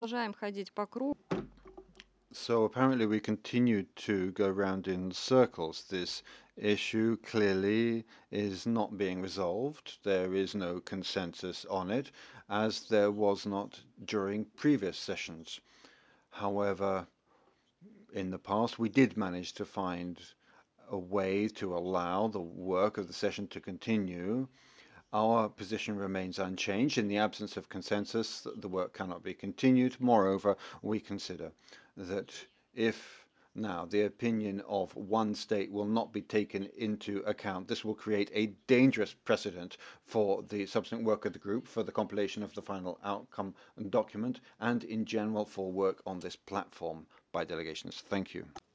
Продолжаем ходить по кругу. So apparently we continued to go round in circles. This issue clearly is not being resolved. There is no consensus on it, as there was not during previous sessions. However, in the past, we did manage to find a way to allow the work of the session to continue. Our position remains unchanged. In the absence of consensus, the work cannot be continued. Moreover, we consider that if now the opinion of one state will not be taken into account, this will create a dangerous precedent for the subsequent work of the group, for the compilation of the final outcome document, and in general for work on this platform by delegations. Thank you.